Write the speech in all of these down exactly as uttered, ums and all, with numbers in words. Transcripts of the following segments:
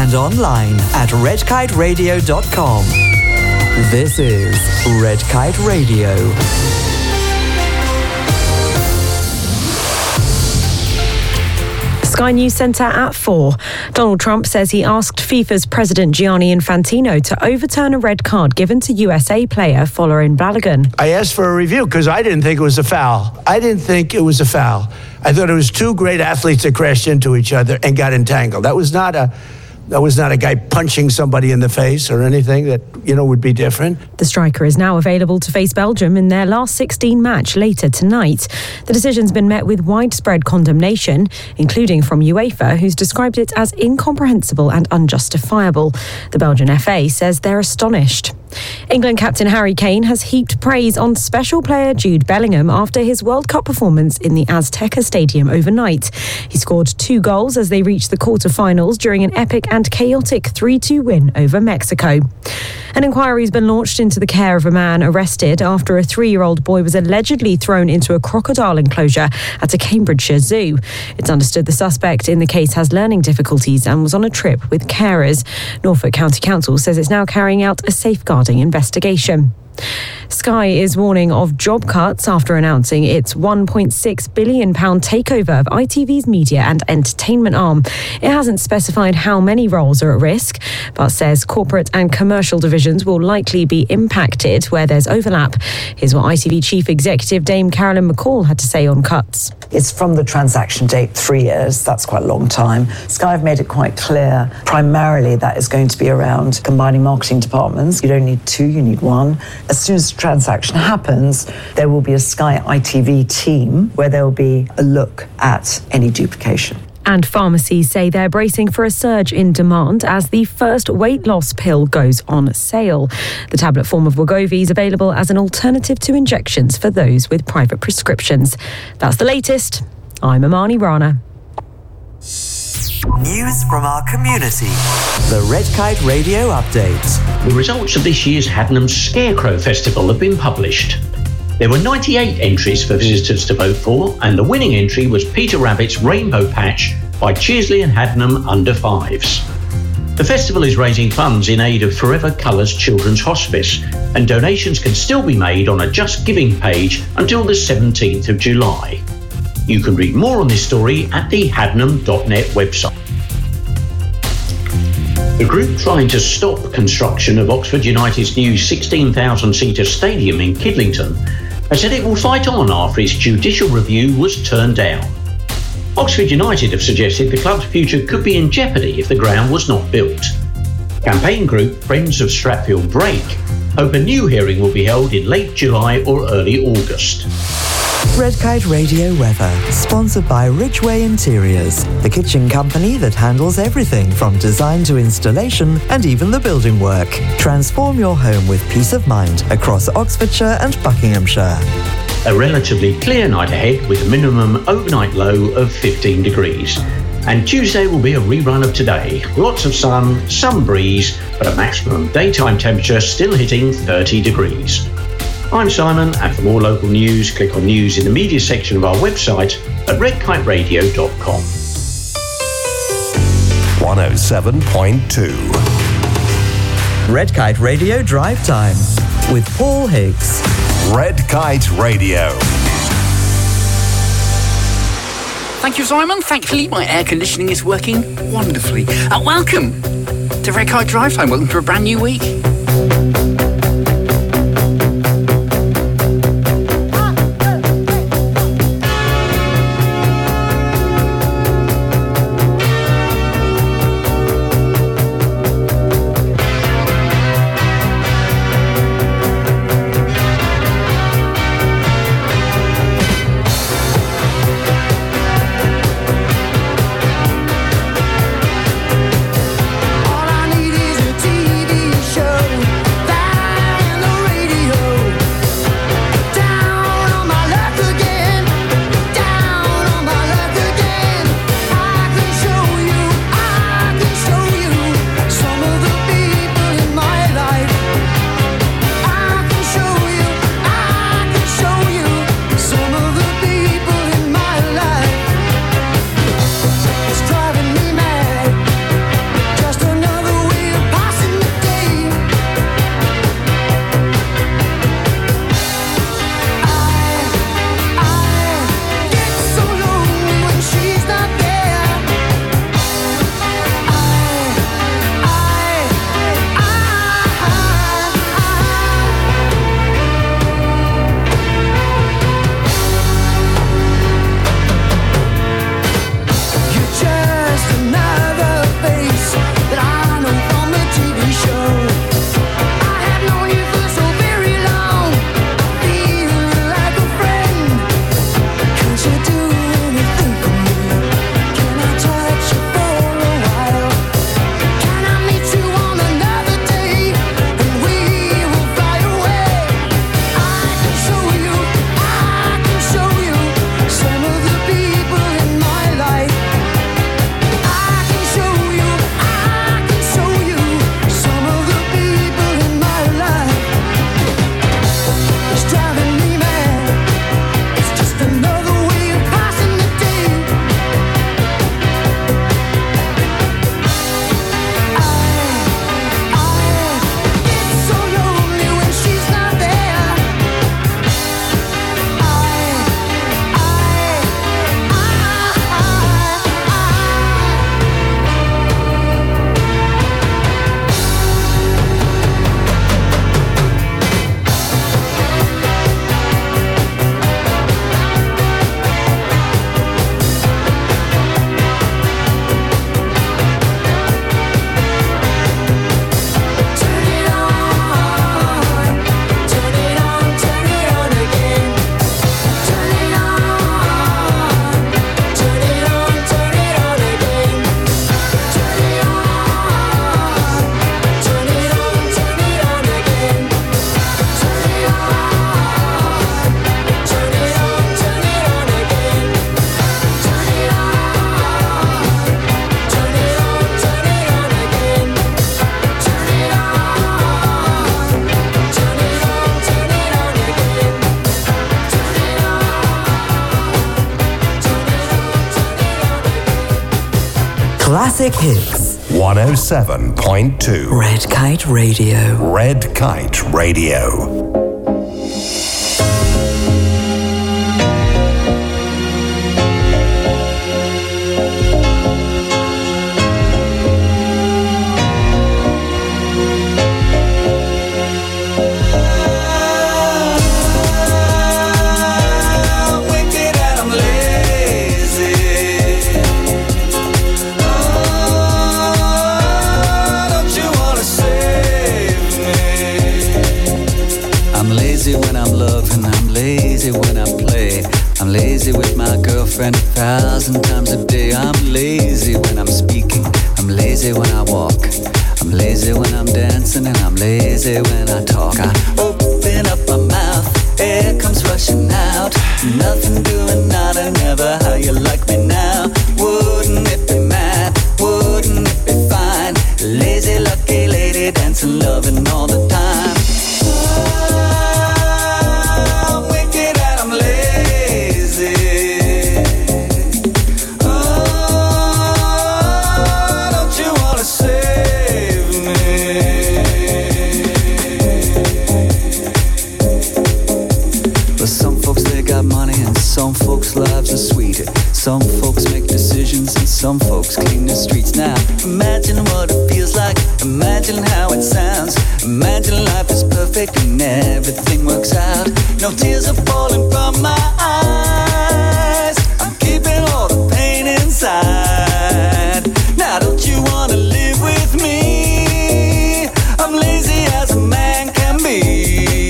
and online at red kite radio dot com. This is Red Kite Radio. Sky News Centre at four. Donald Trump says he asked FIFA's president Gianni Infantino to overturn a red card given to U S A player Folarin Balogun. I asked for a review because I didn't think it was a foul. I didn't think it was a foul. I thought it was two great athletes that crashed into each other and got entangled. That was not a... That was not a guy punching somebody in the face or anything that, you know, would be different. The striker is now available to face Belgium in their last sixteen match later tonight. The decision's been met with widespread condemnation, including from UEFA, who's described it as incomprehensible and unjustifiable. The Belgian F A says they're astonished. England captain Harry Kane has heaped praise on special player Jude Bellingham after his World Cup performance in the Azteca Stadium overnight. He scored two goals as they reached the quarter-finals during an epic and chaotic three two win over Mexico. An inquiry has been launched into the care of a man arrested after a three-year-old boy was allegedly thrown into a crocodile enclosure at a Cambridgeshire zoo. It's understood the suspect in the case has learning difficulties and was on a trip with carers. Norfolk County Council says it's now carrying out a safeguarding investigation. Sky is warning of job cuts after announcing its one point six billion pounds takeover of I T V's media and entertainment arm. It hasn't specified how many roles are at risk, but says corporate and commercial divisions will likely be impacted where there's overlap. Here's what I T V Chief Executive Dame Carolyn McCall had to say on cuts. It's from the transaction date, three years. That's quite a long time. Sky have made it quite clear, primarily that is going to be around combining marketing departments. You don't need two, you need one. As soon as the transaction happens, there will be a Sky I T V team where there will be a look at any duplication. And pharmacies say they're bracing for a surge in demand as the first weight loss pill goes on sale. The tablet form of Wegovy is available as an alternative to injections for those with private prescriptions. That's the latest. I'm Amani Rana. News from our community. The Red Kite Radio Update. The results of this year's Haddenham Scarecrow Festival have been published. There were ninety-eight entries for visitors to vote for, and the winning entry was Peter Rabbit's Rainbow Patch by Cheersley and Haddenham Under Fives. The festival is raising funds in aid of Forever Colours Children's Hospice, and donations can still be made on a Just Giving page until the seventeenth of July. You can read more on this story at the haddenham dot net website. The group trying to stop construction of Oxford United's new sixteen thousand seater stadium in Kidlington has said it will fight on after its judicial review was turned down. Oxford United have suggested the club's future could be in jeopardy if the ground was not built. Campaign group Friends of Stratfield Break hope a new hearing will be held in late July or early August. Red Kite Radio weather, sponsored by Ridgeway Interiors, the kitchen company that handles everything from design to installation and even the building work. Transform your home with peace of mind across Oxfordshire and Buckinghamshire. A relatively clear night ahead with a minimum overnight low of fifteen degrees. And Tuesday will be a rerun of today. Lots of sun, some breeze, but a maximum daytime temperature still hitting thirty degrees. I'm Simon, and for more local news, click on news in the media section of our website at red kite radio dot com. one oh seven point two. Red Kite Radio Drive Time with Paul Higgs. Red Kite Radio. Thank you, Simon. Thankfully, my air conditioning is working wonderfully. Uh, welcome to Red Kite Drive Time. Welcome to a brand new week. All I need is a T V show. classic hits. one oh seven point two. Red Kite Radio. Red Kite Radio. Friend a thousand times a day. I'm lazy when I'm speaking. I'm lazy when I walk. I'm lazy when I'm dancing, and I'm lazy when I talk. I open up my mouth, air comes rushing out. Nothing doing, nada, never. How you like me now? Wouldn't it be mad? Wouldn't it be fine? Lazy, lucky lady, dancing, loving all the time. I'm wicked and I'm lazy. Some folks' lives are sweeter. Some folks make decisions and some folks clean the streets. Now, imagine what it feels like. Imagine how it sounds. Imagine life is perfect and everything works out. No tears are falling from my eyes. I'm keeping all the pain inside. Now, don't you wanna live with me? I'm lazy as a man can be.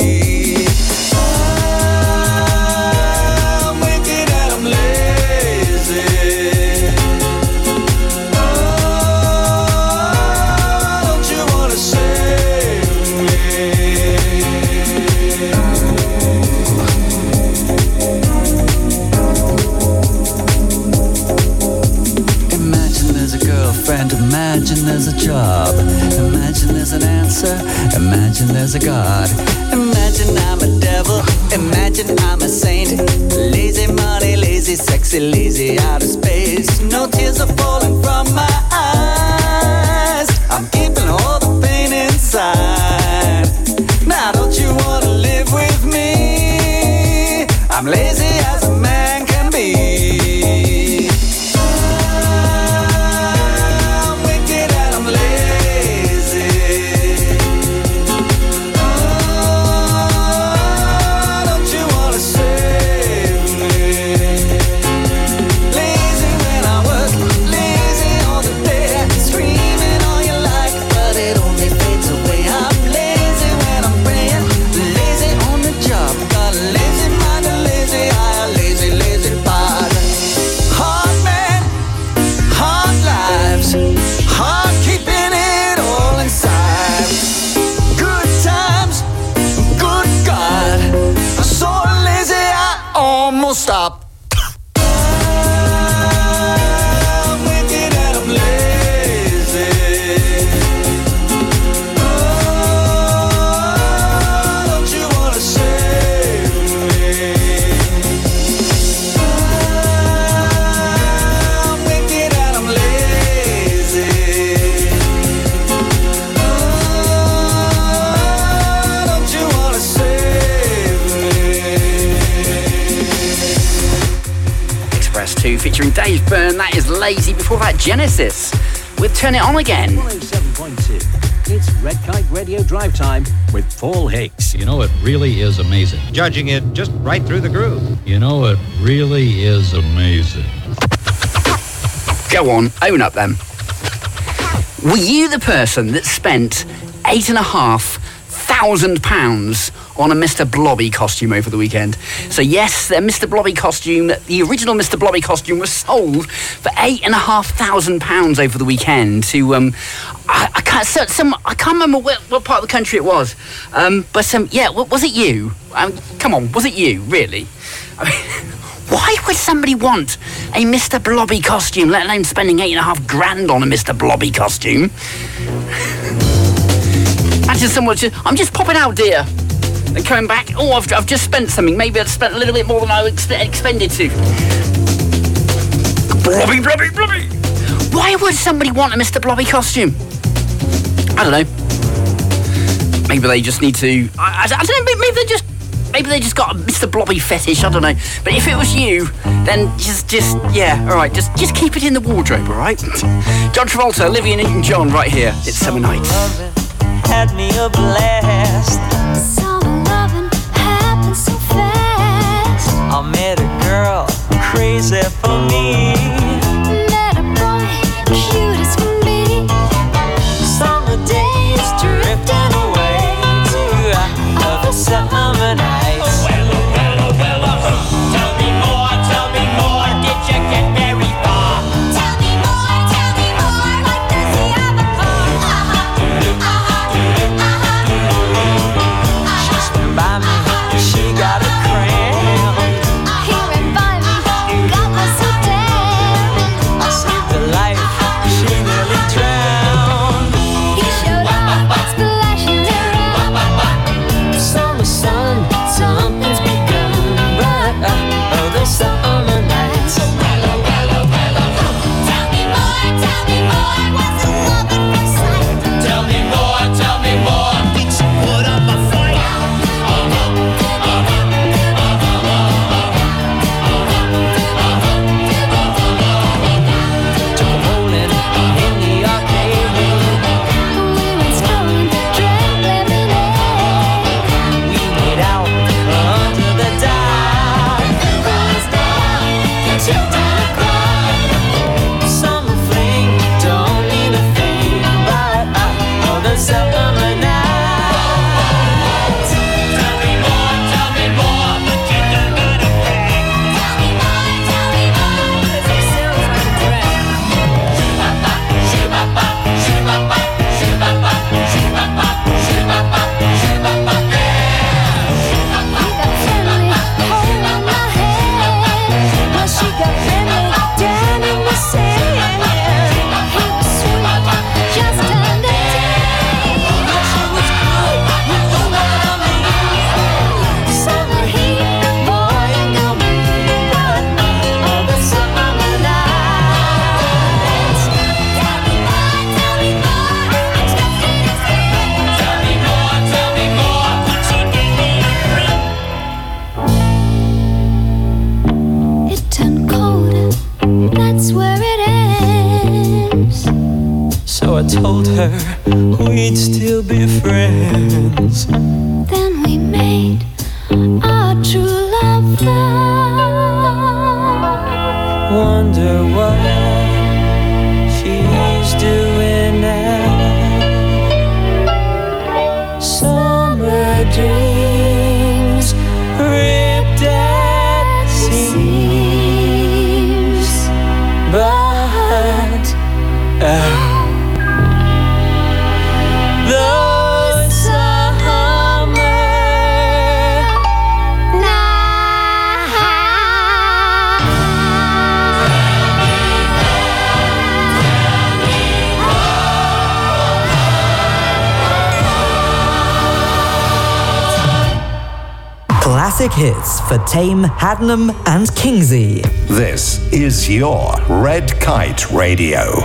Imagine there's a job. Imagine there's an answer. Imagine there's a God. Imagine I'm a devil. Imagine I'm a saint. Lazy money, lazy, sexy, lazy out of space. No tears are falling from my eyes. I'm keeping all the pain inside. Now don't you wanna live with me? I'm lazy as a man can be. Stop. I'm wicked and I'm lazy. Oh, don't you wanna save me? I'm wicked and I'm lazy. Oh, don't you wanna save me? two featuring Dave Byrne. That is Lazy. Before that, Genesis with Turn It On Again. one oh seven point two. It's Red Kite Radio Drive Time with Paul Hicks. You know, it really is amazing. Judging it just right through the groove. You know, it really is amazing. Go on, own up then. Were you the person that spent eight and a half thousand pounds on a Mister Blobby costume over the weekend? So yes, the Mister Blobby costume, the original Mister Blobby costume was sold for eight and a half thousand pounds over the weekend to um, I, I can't so, some I can't remember what, what part of the country it was, um, but um, yeah, was it you? Um, come on, was it you really? I mean, why would somebody want a Mister Blobby costume, let alone spending eight and a half grand on a Mister Blobby costume? That's just someone. Just, I'm just popping out, dear. And coming back, oh, I've, I've just spent something. Maybe I've spent a little bit more than I expe- expended to. Blobby, blobby, blobby. Why would somebody want a Mister Blobby costume? I don't know. Maybe they just need to... I, I, I don't know, maybe they just... Maybe they just got a Mister Blobby fetish, I don't know. But if it was you, then just, just yeah, all right, just just keep it in the wardrobe, all right? John Travolta, Olivia Newton-John, right here. It's Summer Nights. Had me a blast. Summer loving happened so fast. I met a girl crazy for me. Met a boy cute as can be. Summer days drifting away to other summer nights. Told her we'd still be friends. Then we made our true love vow. Wonder what she's doing now. Summer dreams ripped at seams, but uh, Classic hits for Tame, Hadnam and Kingsey. This is your Red Kite Radio.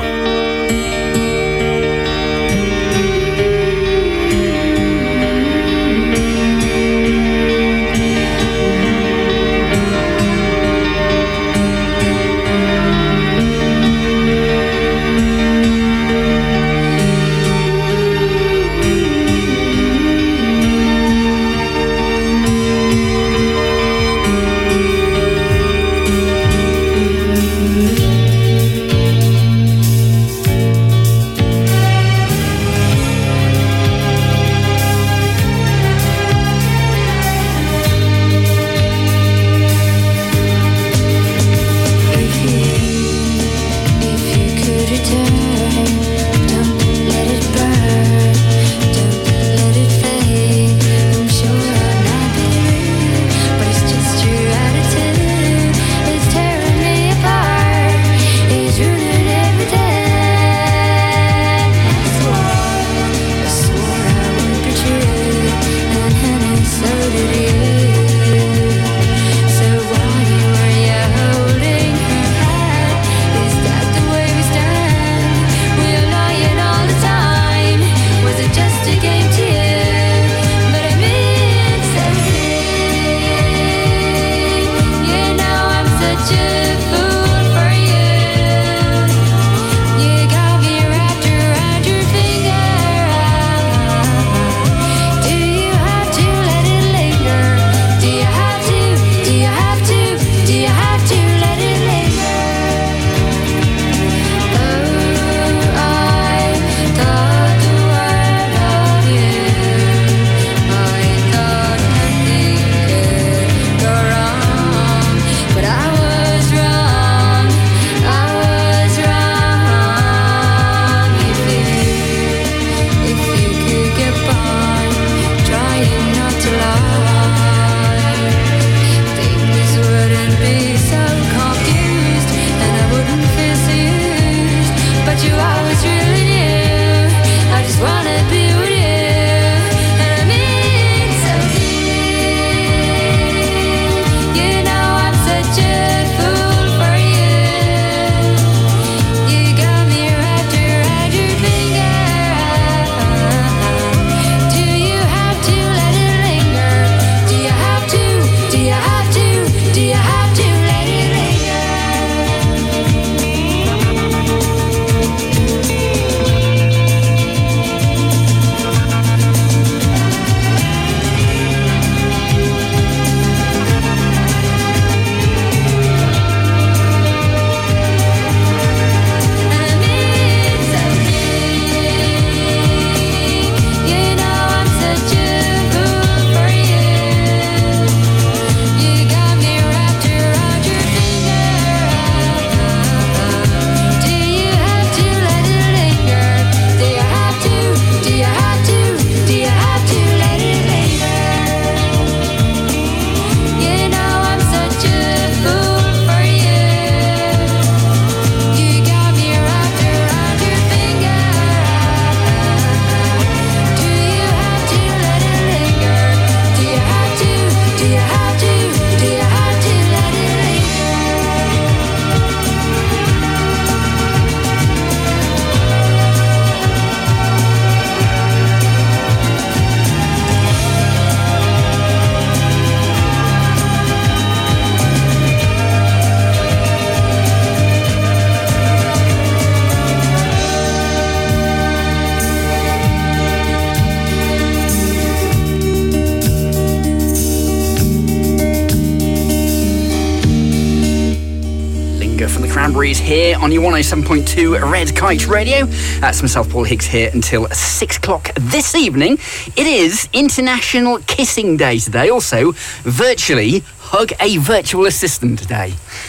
Breeze here on your one oh seven point two Red Kite Radio. That's myself, Paul Higgs, here until six o'clock this evening. It is International Kissing Day today. Also, virtually Hug a Virtual Assistant Day.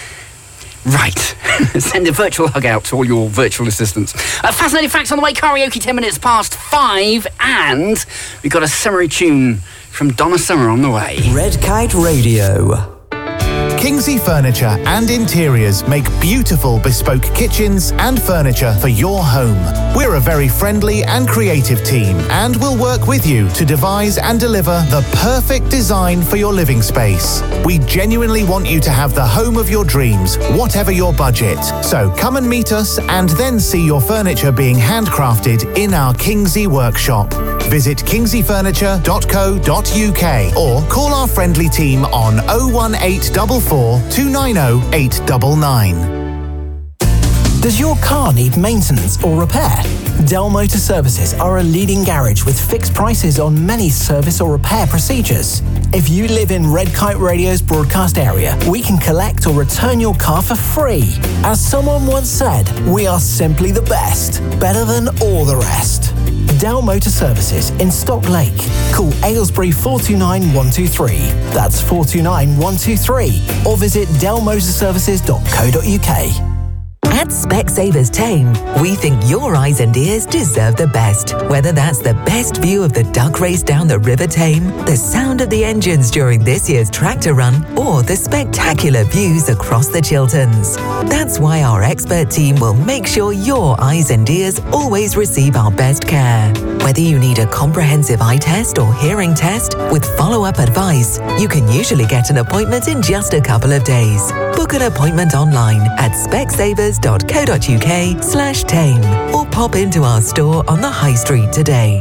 Right. Send a virtual hug out to all your virtual assistants. Uh, fascinating facts on the way. Karaoke ten minutes past five. And we've got a summary tune from Donna Summer on the way. Red Kite Radio. Kingsley Furniture and Interiors make beautiful bespoke kitchens and furniture for your home. We're a very friendly and creative team and will work with you to devise and deliver the perfect design for your living space. We genuinely want you to have the home of your dreams, whatever your budget. So come and meet us and then see your furniture being handcrafted in our Kingsley workshop. Visit kingsley furniture dot co dot uk or call our friendly team on oh one eight four four, two nine oh, eight nine nine. Does your car need maintenance or repair? Dell Motor Services are a leading garage with fixed prices on many service or repair procedures. If you live in Red Kite Radio's broadcast area, we can collect or return your car for free. As someone once said, we are simply the best, better than all the rest. Dell Motor Services in Stock Lake. Call Aylesbury four two nine, one two three. That's four two nine, one two three. Or visit dell motor services dot co dot uk. At Specsavers Tame, we think your eyes and ears deserve the best. Whether that's the best view of the duck race down the River Tame, the sound of the engines during this year's tractor run, or the spectacular views across the Chilterns. That's why our expert team will make sure your eyes and ears always receive our best care. Whether you need a comprehensive eye test or hearing test with follow-up advice, you can usually get an appointment in just a couple of days. Book an appointment online at specsavers dot co dot uk slash tame or pop into our store on the High Street today.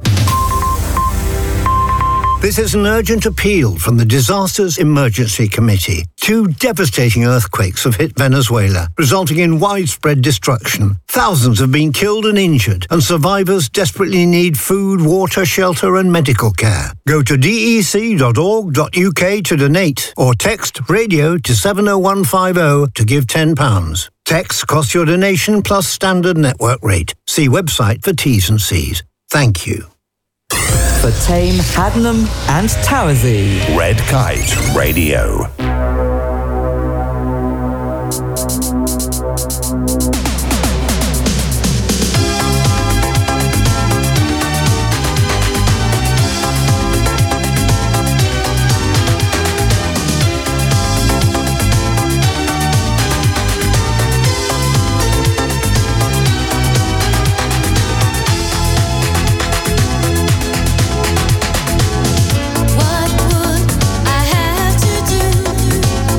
This is an urgent appeal from the Disasters Emergency Committee. Two devastating earthquakes have hit Venezuela, resulting in widespread destruction. Thousands have been killed and injured, and survivors desperately need food, water, shelter, and medical care. Go to d e c dot org dot u k to donate, or text radio to seven oh one five oh to give ten pounds. Texts cost your donation plus standard network rate. See website for T's and C's. Thank you. For Tame, Haddenham and Towersey. Red Kite Radio. What would I have to do?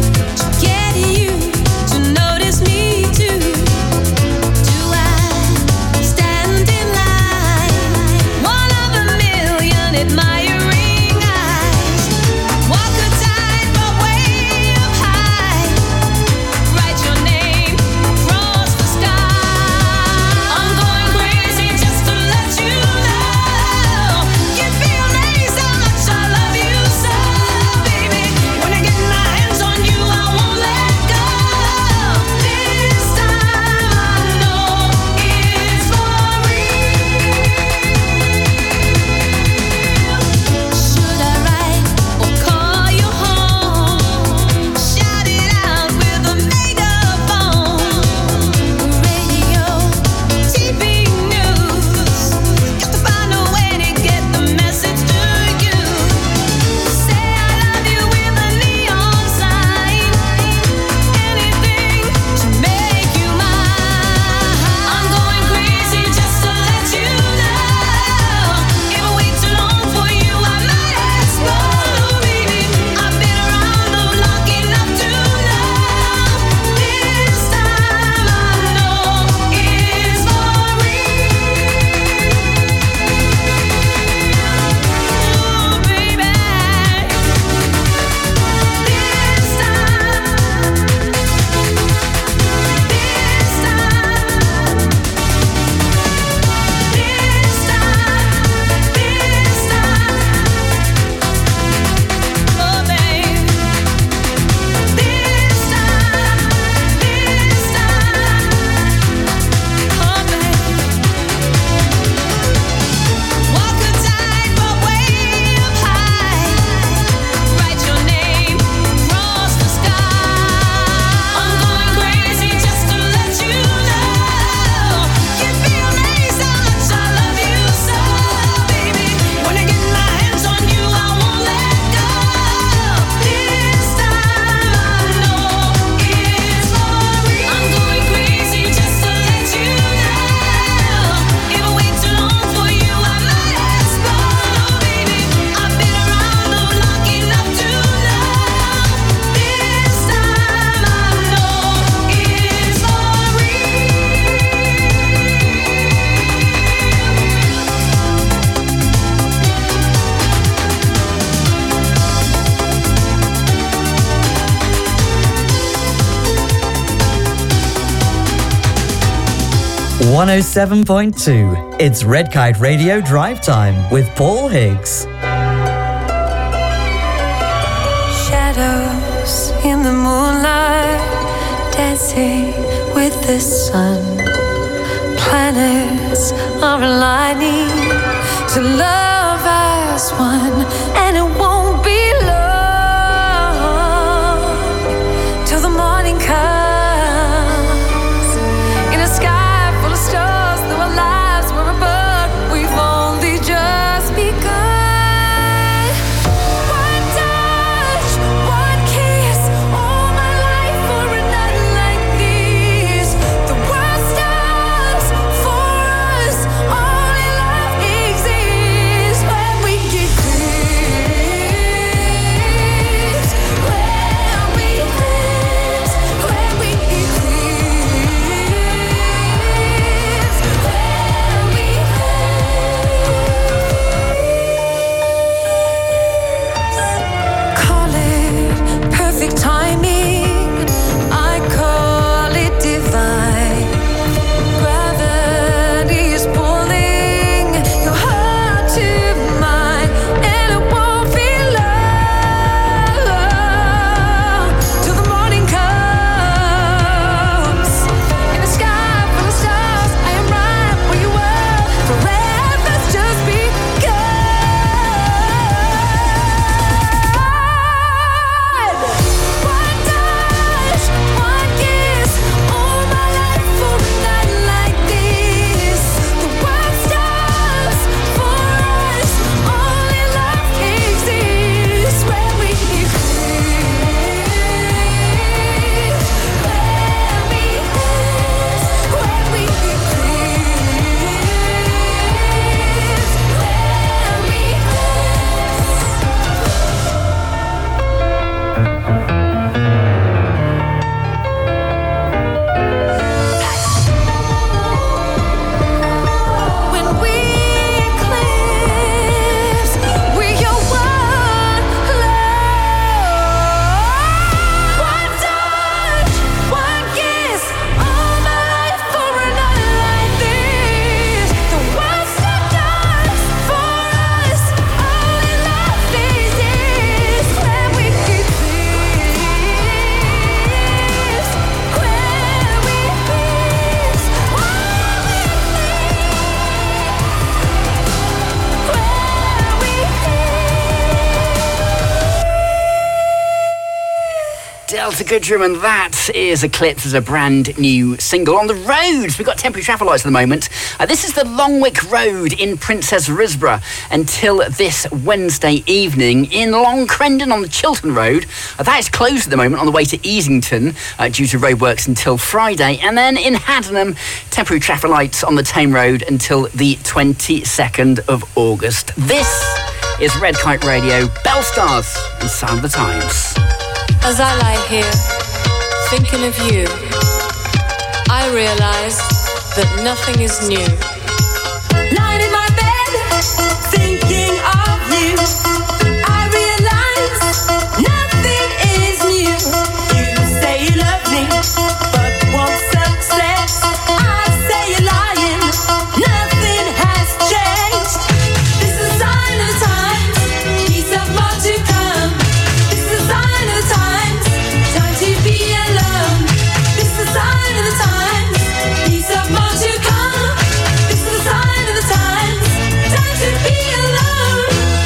one oh seven point two. It's Red Kite Radio Drive Time with Paul Higgs. Shadows in the moonlight, dancing with the sun. Planets are aligning to love as one, and it won't be long till the morning comes. In a sky full of stars, though our lives were above, we've only just begun. One touch, one kiss, all my life for a night like this. The world stops for us, only love exists when we get close. When we close, when we get call it perfect timing, I call it divine. Gravity is pulling your heart to mine, and it won't be long till the morning comes. In the sky full of stars, I am right where you were. Forever's just begun. One touch, one kiss, all my life for a night like this. The world stops for us, only love exists when we get close. When we close, when we get when we eclipse, we're your one love. One touch, one kiss, all my life for a night like this. The world stops for us, only love exists when we get close. When we close, Delta Goodrum, and that is Eclipse as a brand new single on the roads. We've got temporary traffic lights at the moment. Uh, this is the Longwick Road in Princess Risborough until this Wednesday evening. In Long Crendon on the Chiltern Road, uh, that is closed at the moment on the way to Easington uh, due to roadworks until Friday. And then in Haddenham, temporary traffic lights on the Tame Road until the twenty-second of August. This is Red Kite Radio, Bell Stars and Sound of the Times. As I lie here, thinking of you, I realise that nothing is new. Lying in my bed, thinking of you, I realise nothing is new. You say you love me, but want success. I say you're lying, nothing has changed. This is a sign of the times, peace of more to come. This is a sign of the times, time to be alone. This is a sign of the times, peace of more to come. This is a sign of the times, time to be alone.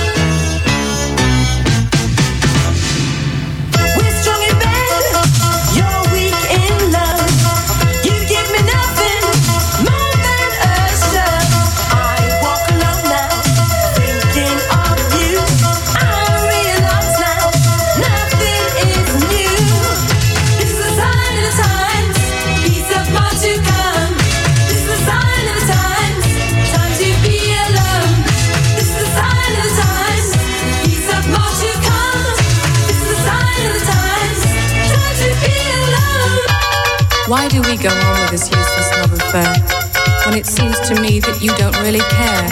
We're strong in bed, you're weak in love. You give me nothing more than a shove. I walk alone now, thinking of you. I realise now, nothing is new. This is a sign of the times, peace of more to come. This is a sign of the times, time to be alone. This is a sign of the times, peace of more to come. This is a sign of the times, time to be alone. Why do we go on with this useless love affair when it seems to me that you don't really care?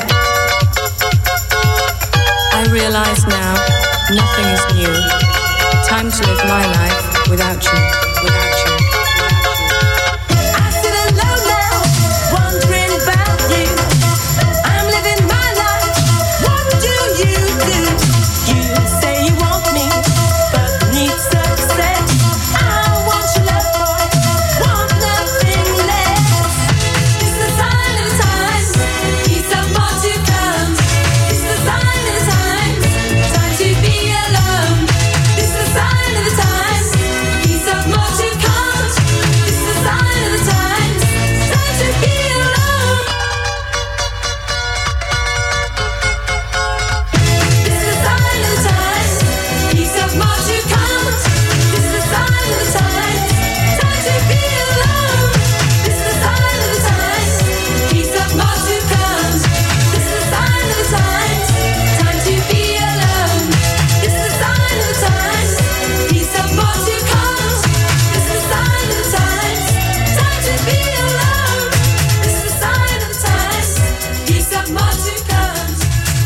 I realise now, nothing is new. Time to live my life without you, without you, without you. I sit alone now, wondering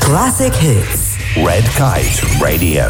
Classic hits. Red Kite Radio.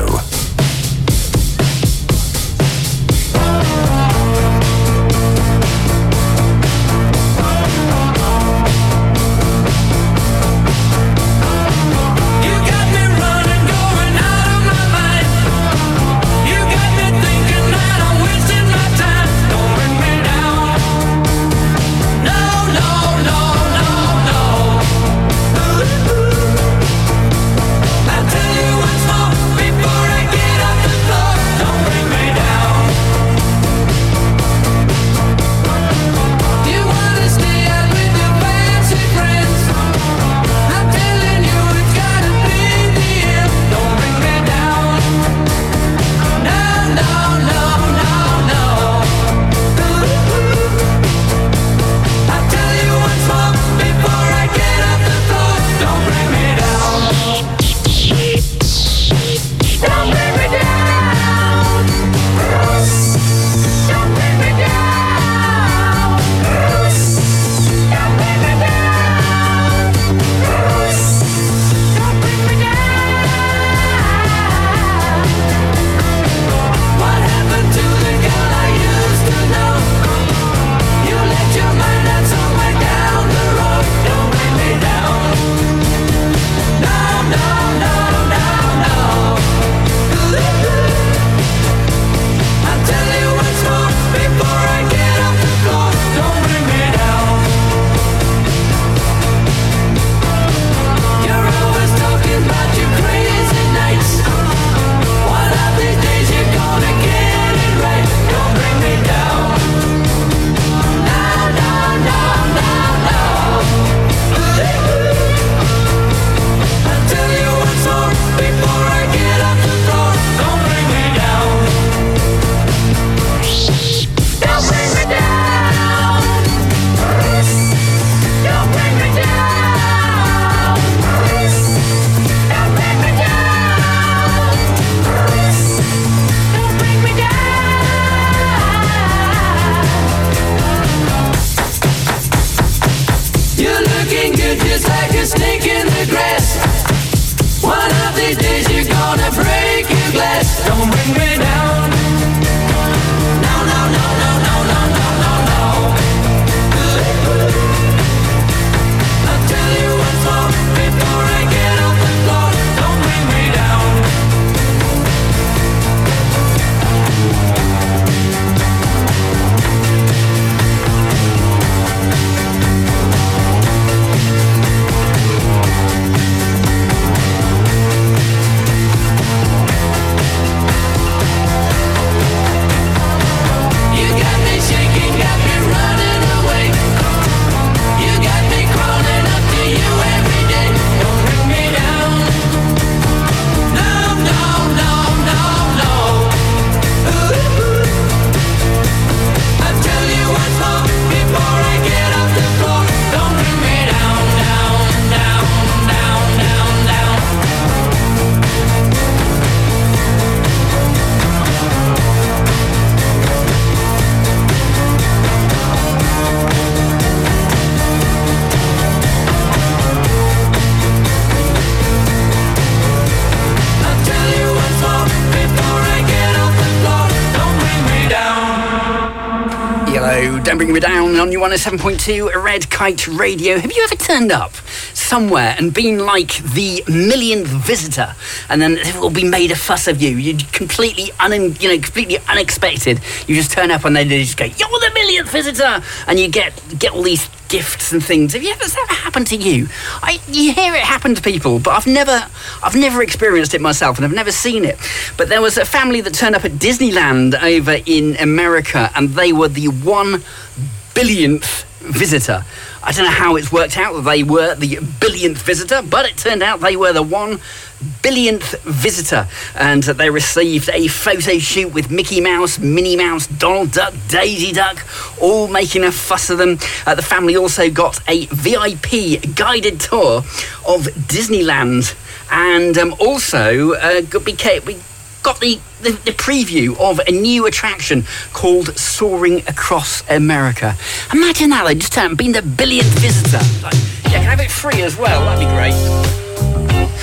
Don't Bring Me Down on your one oh seven point two Red Kite Radio. Have you ever turned up somewhere and been like the millionth visitor, and then it will be made a fuss of you? You're completely un, you know, completely unexpected. You just turn up and they just go, "You're the millionth visitor," and you get get all these gifts and things. Have you ever, has that ever happened to you? I, you hear it happen to people, but I've never, I've never experienced it myself, and I've never seen it. But there was a family that turned up at Disneyland over in America, and they were the one billionth visitor. I don't know how it's worked out that they were the billionth visitor, but it turned out they were the one billionth visitor, and they received a photo shoot with Mickey Mouse, Minnie Mouse, Donald Duck, Daisy Duck, all making a fuss of them. Uh, the family also got a V I P guided tour of Disneyland, and um, also uh, got, became, we got the, the, the preview of a new attraction called Soaring Across America. Imagine that, they just turned, been the billionth visitor. Like, yeah, can I have it free as well? That'd be great.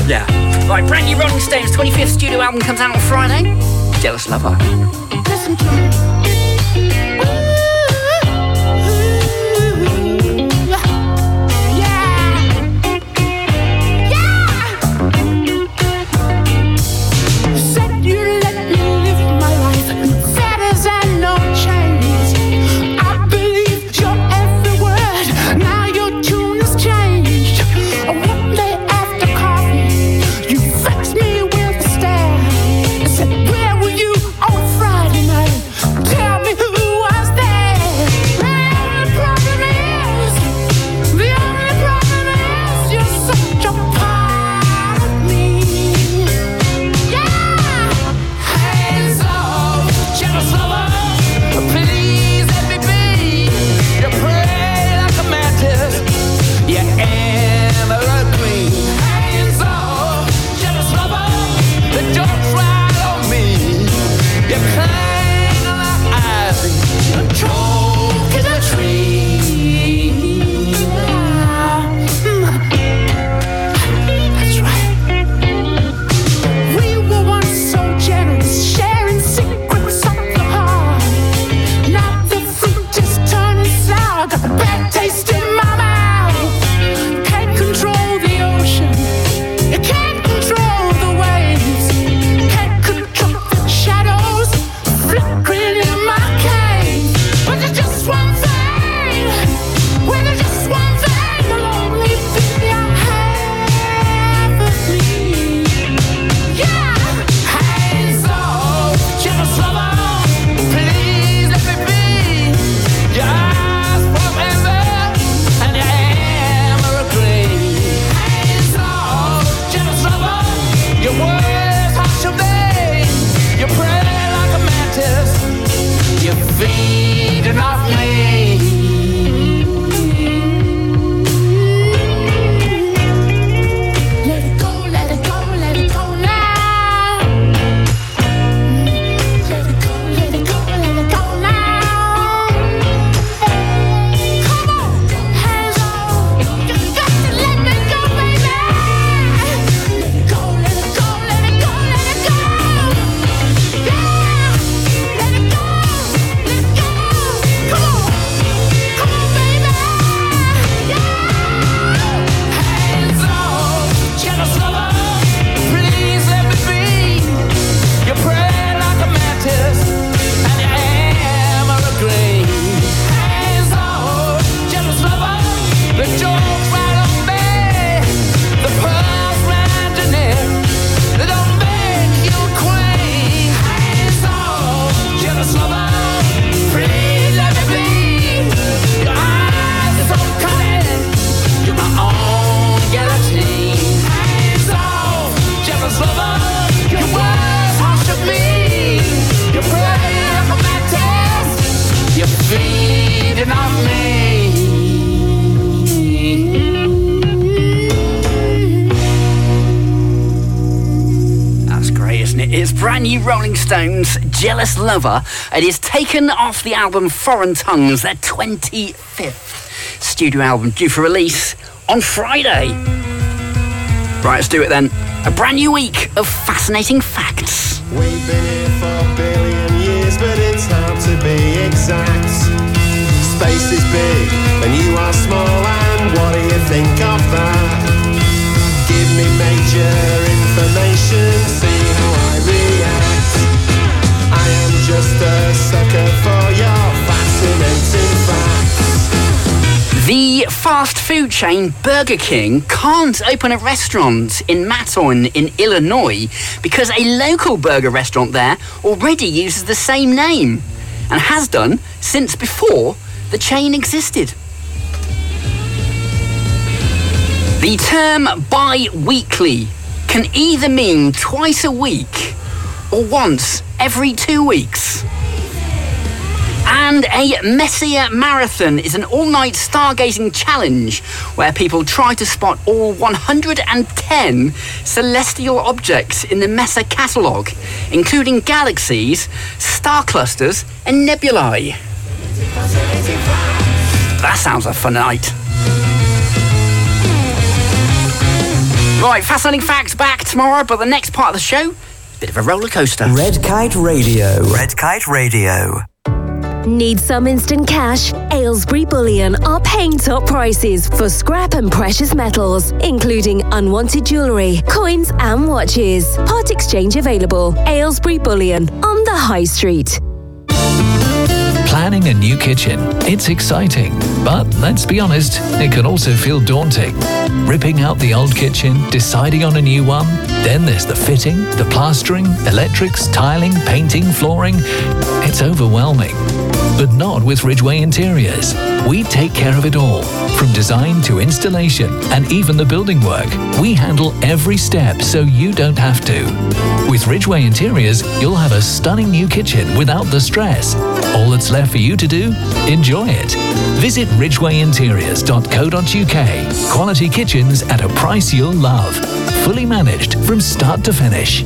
Yeah. Right, brand new Rolling Stones twenty-fifth studio album comes out on Friday. Jealous Lover. Listen to me. New Rolling Stones, Jealous Lover. It is taken off the album Foreign Tongues, their twenty-fifth studio album, due for release on Friday. Right, let's do it then. A brand new week of fascinating facts. We've been here for a billion years, but it's hard to be exact. Space is big and you are small, and what do you think of that? Give me major information, see how I react. I am just a sucker for your fascinating facts. The fast food chain Burger King can't open a restaurant in Mattoon in Illinois because a local burger restaurant there already uses the same name and has done since before the chain existed. The term bi-weekly can either mean twice a week or once every two weeks. And a Messier Marathon is an all-night stargazing challenge where people try to spot all one hundred ten celestial objects in the Messier catalogue, including galaxies, star clusters and nebulae. That sounds like a fun night. Right, fascinating facts back tomorrow, but the next part of the show, a bit of a roller coaster. Red Kite Radio. Red Kite Radio. Need some instant cash? Aylesbury Bullion are paying top prices for scrap and precious metals, including unwanted jewellery, coins and watches. Part exchange available. Aylesbury Bullion on the High Street. Planning a new kitchen. It's exciting, but let's be honest, it can also feel daunting. Ripping out the old kitchen, deciding on a new one, then there's the fitting, the plastering, electrics, tiling, painting, flooring. It's overwhelming. But not with Ridgeway Interiors. We take care of it all, from design to installation and even the building work. We handle every step so you don't have to. With Ridgeway Interiors, you'll have a stunning new kitchen without the stress. All that's left for you to do? Enjoy it. Visit ridgeway interiors dot co dot uk. Quality kitchens at a price you'll love. Fully managed from start to finish.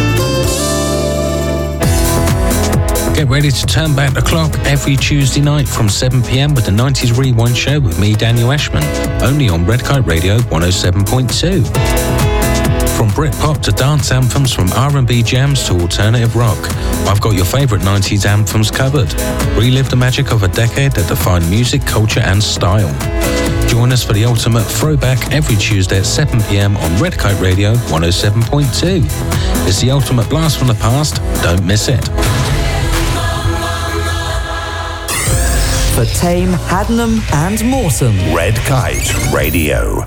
Get ready to turn back the clock every Tuesday night from seven p.m. with the nineties Rewind Show with me, Daniel Ashman, only on Red Kite Radio one oh seven point two. From Britpop to dance anthems, from R and B jams to alternative rock, I've got your favourite nineties anthems covered. Relive the magic of a decade that defined music, culture and style. Join us for the ultimate throwback every Tuesday at seven p.m. on Red Kite Radio one oh seven point two. It's the ultimate blast from the past. Don't miss it. For Tame, Haddenham and Morecambe. Red Kite Radio.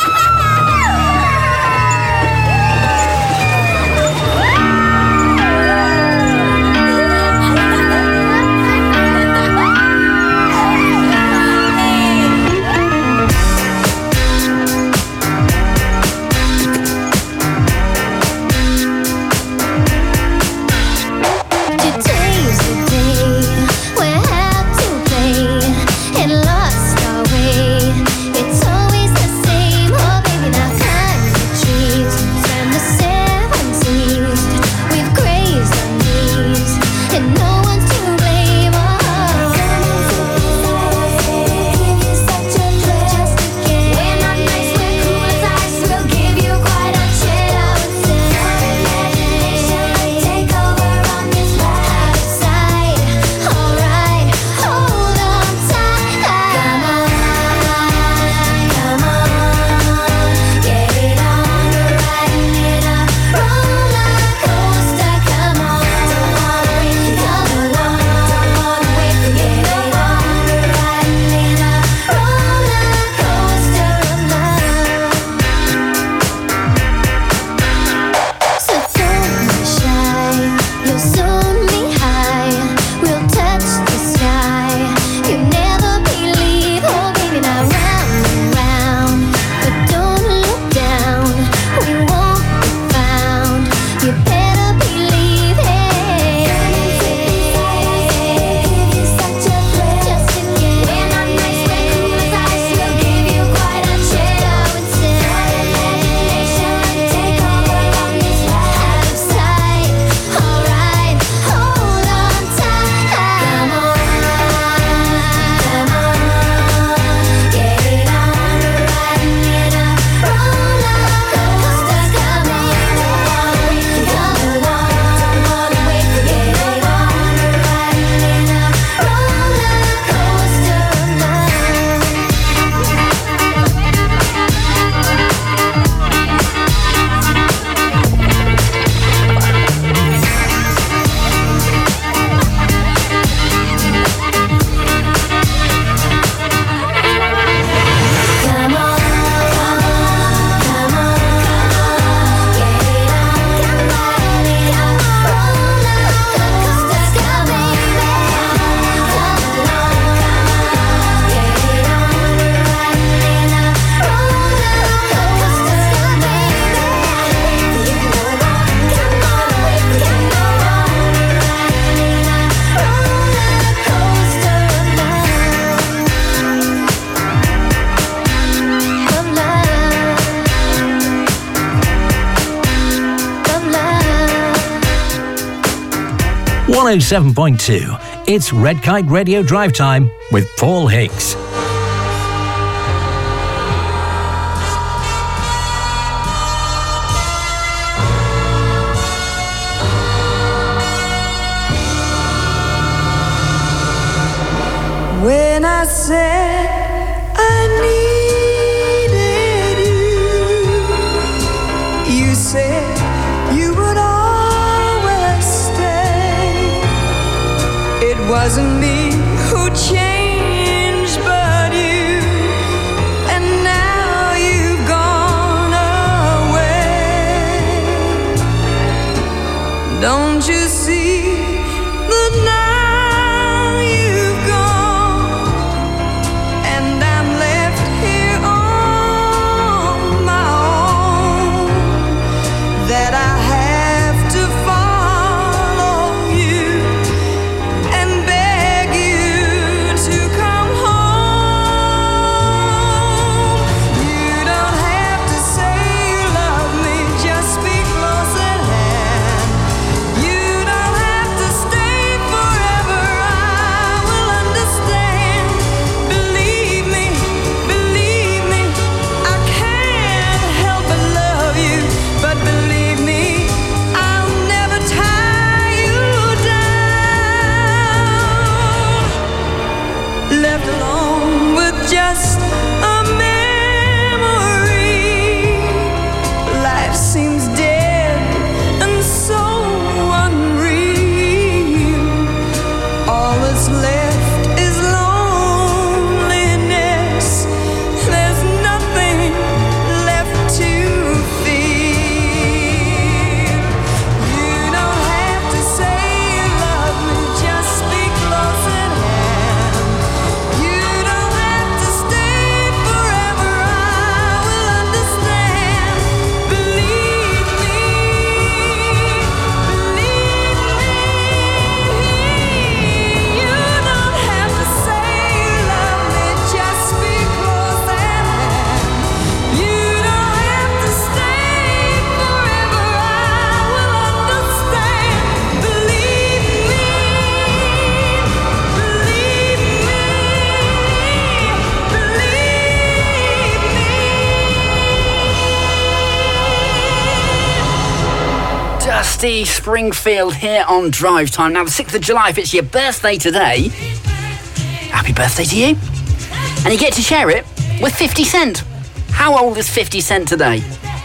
one oh seven point two. It's Red Kite Radio Drive Time with Paul Higgs. said I needed you. You said you would always stay. It wasn't me who changed, but you. And now you've gone away. Don't you see that now? Just a memory. Life seems dead and so unreal. All that's left is loneliness. There's nothing left to feel. You don't have to say you love me, just be close at hand. You don't have to stay forever, I will understand. Believe me, believe me. You don't have to say you love me, just be close at hand. You don't have to stay forever, I will understand. Believe me, believe me, Dusty Springfield here on Drive Time. Now, the sixth of July, if it's your birthday today, happy birthday to you. And you get to share it with fifty Cent. How old is fifty Cent today?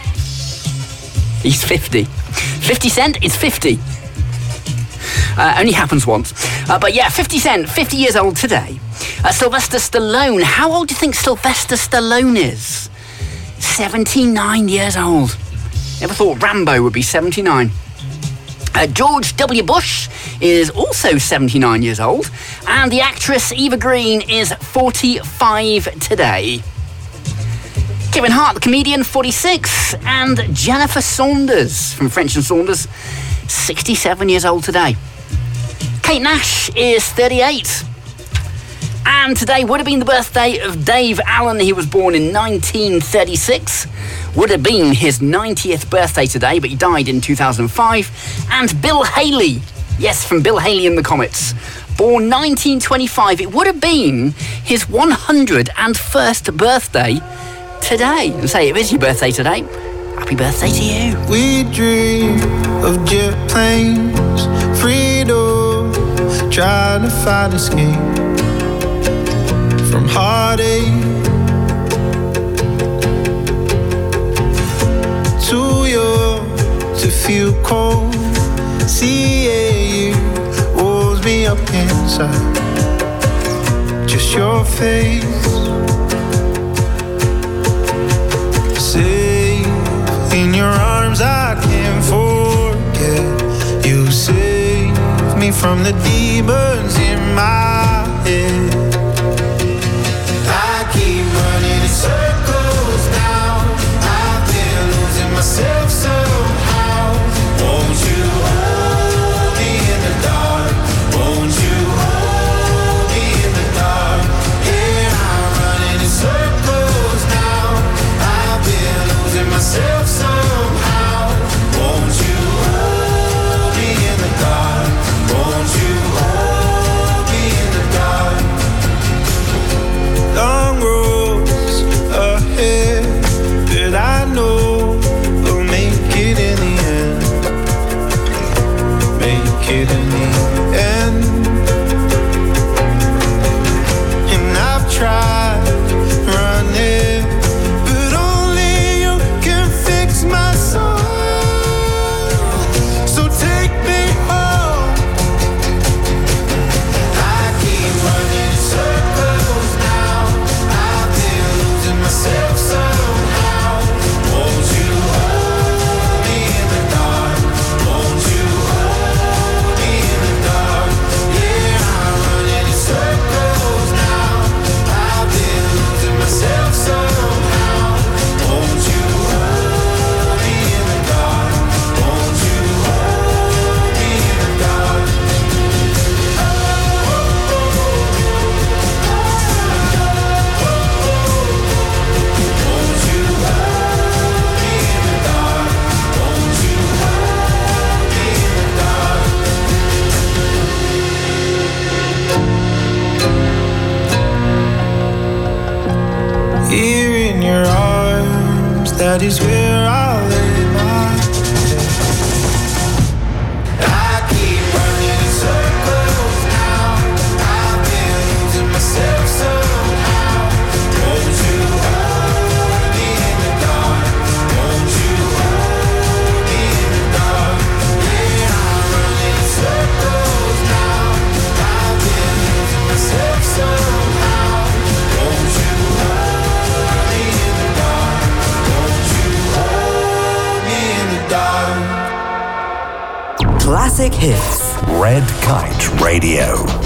He's fifty. fifty Cent is fifty. Uh, only happens once. Uh, but yeah, fifty Cent, fifty years old today. Uh, Sylvester Stallone. How old do you think Sylvester Stallone is? seventy-nine years old. Never thought Rambo would be seventy-nine. Uh, George W. Bush is also seventy-nine years old. And the actress Eva Green is forty-five today. Kevin Hart, the comedian, forty-six. And Jennifer Saunders from French and Saunders, sixty-seven years old today. Kate Nash is thirty-eight. And today would have been the birthday of Dave Allen. He was born in nineteen thirty-six. Would have been his ninetieth birthday today, but he died in two thousand five. And Bill Haley, yes, from Bill Haley and the Comets, born nineteen twenty-five. It would have been his one hundred first birthday today. And say, it is your birthday today. Happy birthday to you. We dream of jet planes, freedom, trying to find escape from heartache. Too young to feel cold. C A U warms me up inside. Just your face. Safe in your arms, I can't forget. You save me from the demons in my head. I keep running in circles now. I've been losing myself somehow. Won't you hold me in the dark? Won't you hold me in the dark? Yeah, I'm running in circles now. I've been losing myself somehow. Won't you hold me in the dark? Won't you hold me in the dark? Long roads ahead that I know will make it in the end. Make it in the end. And I've bed is where I lay my head. I keep running in circles now. I've been losing myself somehow. Won't you hold me in the dark? Won't you hold me in the dark? Yeah, I'm running in circles now. I've been losing myself somehow. Won't you hold me in the dark? Won't you hold me in the dark? Classic hits. Red Kite Radio.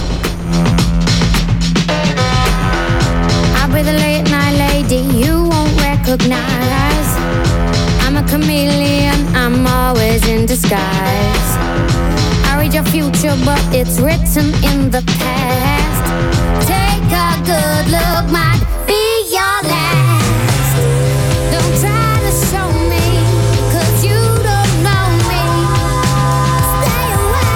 I'll be the late night lady you won't recognize. I'm a chameleon, I'm always in disguise. I read your future, but it's written in the past. Take a good look, might be your last. Don't try to show me, 'cause you don't know me. Stay away.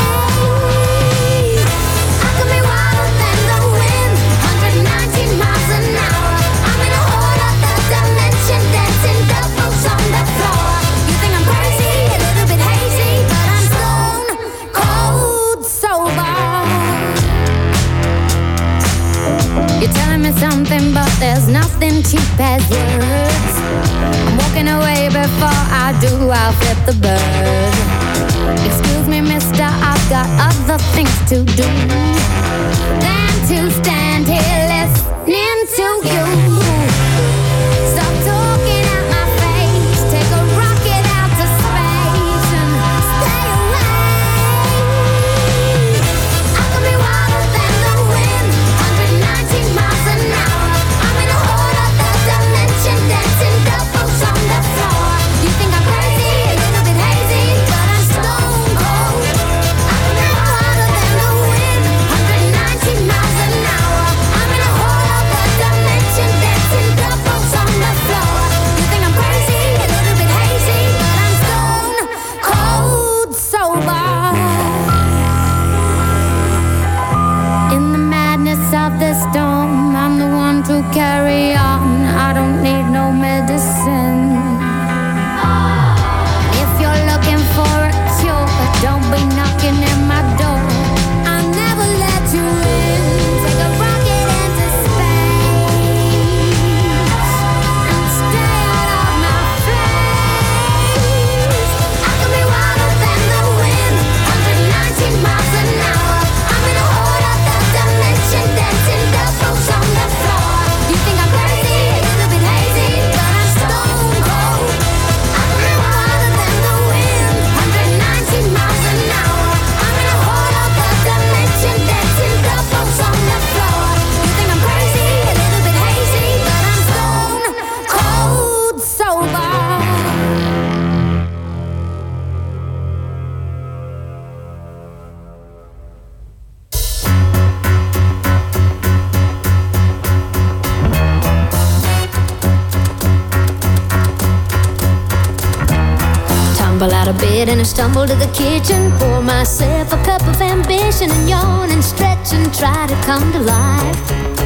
I can be wilder than the wind, one hundred nineteen miles an hour. I'm in a whole other dimension, dancing doubles on the floor. You think I'm crazy, a little bit hazy, but I'm stone cold sober. You're telling me something, but there's nothing cheap as words. I'm walking away before I do, I'll flip the bird. Excuse me, mister, I've got other things to do than to stand here listening to you. Stop talking at my face, take a rocket out to space and stay away. I can be wilder than the wind, one hundred nineteen miles an hour. I'm in a whole other dimension, dancing doubles on the floor. You think I'm crazy, a little bit hazy, but I'm stone cold. I can be wilder than the wind, one hundred nineteen miles an hour. I'm in a whole other dimension, dancing doubles on the floor. You think I'm crazy, a little bit hazy, but I'm stone cold sober. In the madness of the storm, I'm the one to carry on. I don't need no medicine. If you're looking for a cure, don't be knocking at my door. I'll never let you in. Take a rocket into space and stay out of my face. I can be wilder than the wind, one hundred nineteen miles an hour. I'm in a whole other dimension, dancing doubles on the floor. You think I'm crazy, a little bit hazy, but I'm stone cold. I can be wilder than the wind, one hundred nineteen miles an hour. I'm in a whole other dimension, dancing doubles on the floor. You think I'm crazy, a little bit hazy, but I'm stone cold sober. Tumble out of bed and I stumble to the kitchen. Pour myself a cup of ambition and yawn and stretch and try to come to life.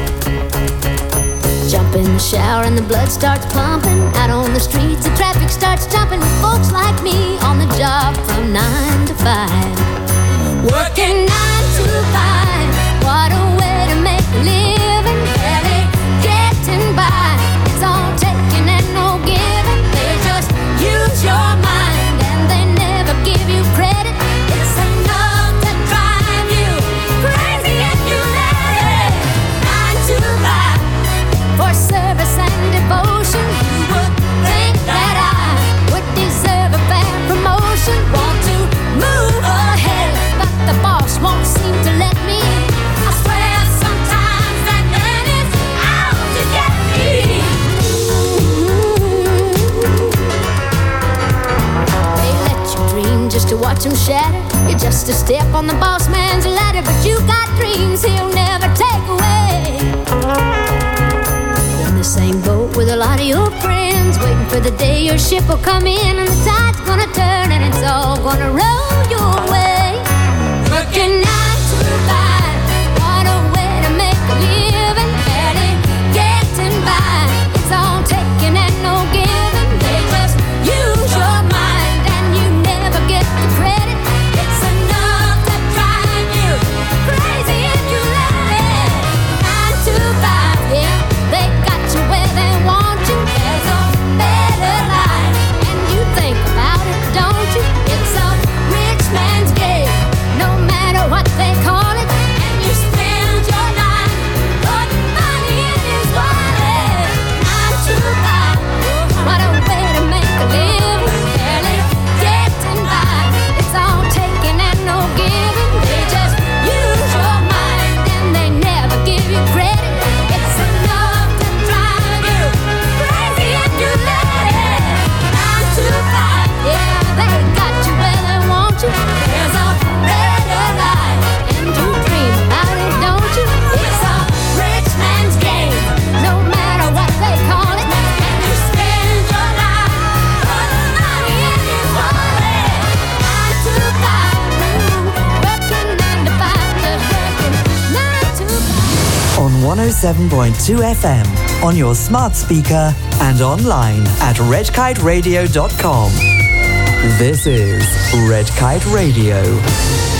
Jump in the shower and the blood starts pumping. Out on the streets the traffic starts jumping with folks like me on the job from nine to five. Working nine to five, what a way to make a living. Barely getting by, it's all taking and no giving. They just use your mind and they never give you credit. It's enough to drive you crazy if you let it. Nine to five, for service and devotion. You would think that I would deserve a fair promotion. Want to move ahead, but the boss won't seem to let me in. I swear sometimes that man is out to get me. They let you dream just to watch him shatter. You're just a step on the boss man's ladder, but you got dreams he'll never take away. In the same boat with a lot of your friends, waiting for the day your ship will come in and the tide's gonna turn and it's all gonna roll your way. Working nine to five, what a way to make a living. Barely getting by, it's all taking and no giving. seven point two F M on your smart speaker and online at red kite radio dot com. This is Red Kite Radio.